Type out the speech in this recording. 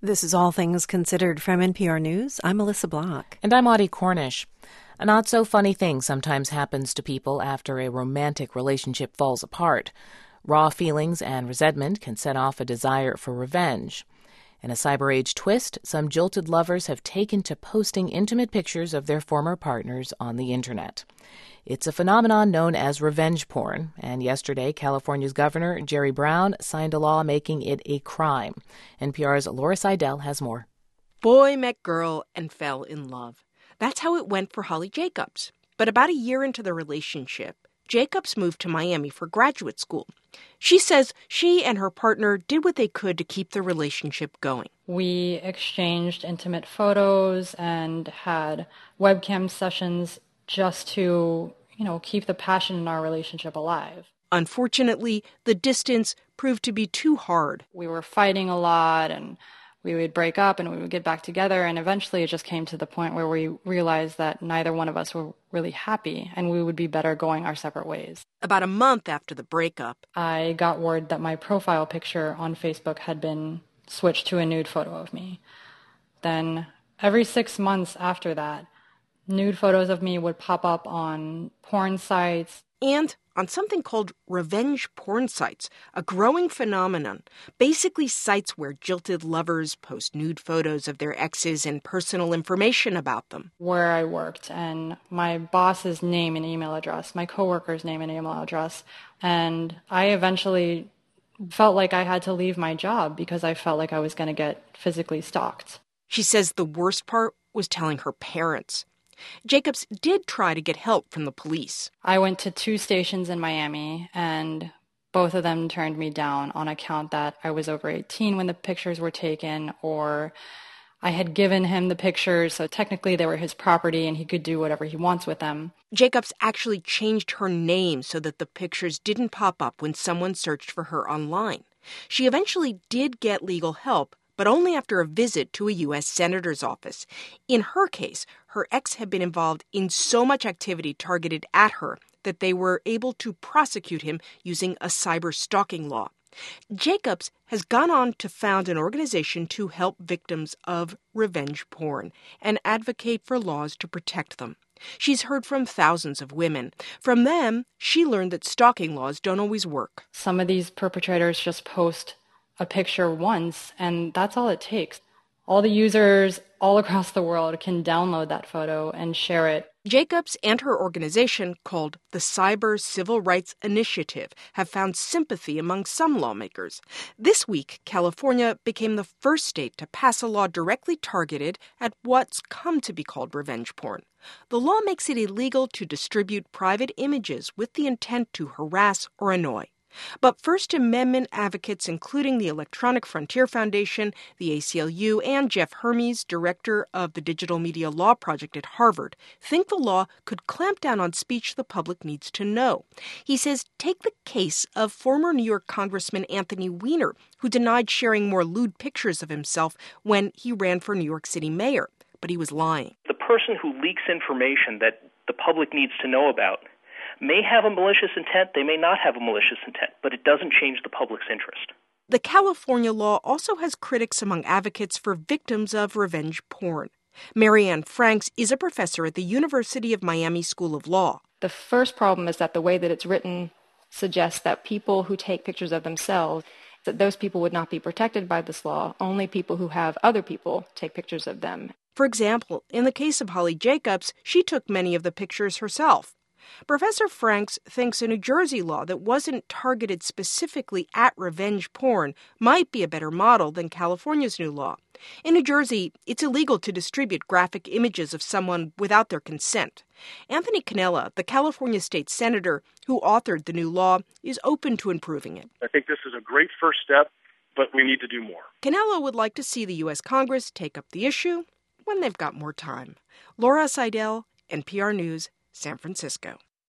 This is All Things Considered from NPR News. I'm Melissa Block. And I'm Audie Cornish. A not-so-funny thing sometimes happens to people after a romantic relationship falls apart. Raw feelings and resentment can set off a desire for revenge. In a cyber-age twist, some jilted lovers have taken to posting intimate pictures of their former partners on the Internet. It's a phenomenon known as revenge porn, and yesterday, California's Governor Jerry Brown signed a law making it a crime. NPR's Laura Seidel has more. Boy met girl and fell in love. That's how it went for Holly Jacobs. But about a year into the relationship, Jacobs moved to Miami for graduate school. She says she and her partner did what they could to keep the relationship going. We exchanged intimate photos and had webcam sessions just to, keep the passion in our relationship alive. Unfortunately, the distance proved to be too hard. We were fighting a lot, and we would break up and we would get back together, and eventually it just came to the point where we realized that neither one of us were really happy and we would be better going our separate ways. About a month after the breakup, I got word that my profile picture on Facebook had been switched to a nude photo of me. Then every 6 months after that, nude photos of me would pop up on porn sites. And on something called revenge porn sites, a growing phenomenon, basically sites where jilted lovers post nude photos of their exes and personal information about them. Where I worked, and my boss's name and email address, my coworker's name and email address, and I eventually felt like I had to leave my job because I felt like I was going to get physically stalked. She says the worst part was telling her parents. Jacobs did try to get help from the police. I went to 2 stations in Miami, and both of them turned me down on account that I was over 18 when the pictures were taken, or I had given him the pictures, so technically they were his property and he could do whatever he wants with them. Jacobs actually changed her name so that the pictures didn't pop up when someone searched for her online. She eventually did get legal help, but only after a visit to a U.S. senator's office. In her case, her ex had been involved in so much activity targeted at her that they were able to prosecute him using a cyber stalking law. Jacobs has gone on to found an organization to help victims of revenge porn and advocate for laws to protect them. She's heard from thousands of women. From them, she learned that stalking laws don't always work. Some of these perpetrators just post a picture once, and that's all it takes. All the users all across the world can download that photo and share it. Jacobs and her organization, called the Cyber Civil Rights Initiative, have found sympathy among some lawmakers. This week, California became the first state to pass a law directly targeted at what's come to be called revenge porn. The law makes it illegal to distribute private images with the intent to harass or annoy. But First Amendment advocates, including the Electronic Frontier Foundation, the ACLU, and Jeff Hermes, director of the Digital Media Law Project at Harvard, think the law could clamp down on speech the public needs to know. He says, take the case of former New York Congressman Anthony Weiner, who denied sharing more lewd pictures of himself when he ran for New York City mayor, but he was lying. The person who leaks information that the public needs to know about may have a malicious intent, they may not have a malicious intent, but it doesn't change the public's interest. The California law also has critics among advocates for victims of revenge porn. Marianne Franks is a professor at the University of Miami School of Law. The first problem is that the way that it's written suggests that people who take pictures of themselves, that those people would not be protected by this law, only people who have other people take pictures of them. For example, in the case of Holly Jacobs, she took many of the pictures herself. Professor Franks thinks a New Jersey law that wasn't targeted specifically at revenge porn might be a better model than California's new law. In New Jersey, it's illegal to distribute graphic images of someone without their consent. Anthony Cannella, the California state senator who authored the new law, is open to improving it. I think this is a great first step, but we need to do more. Cannella would like to see the U.S. Congress take up the issue when they've got more time. Laura Seidel, NPR News, San Francisco.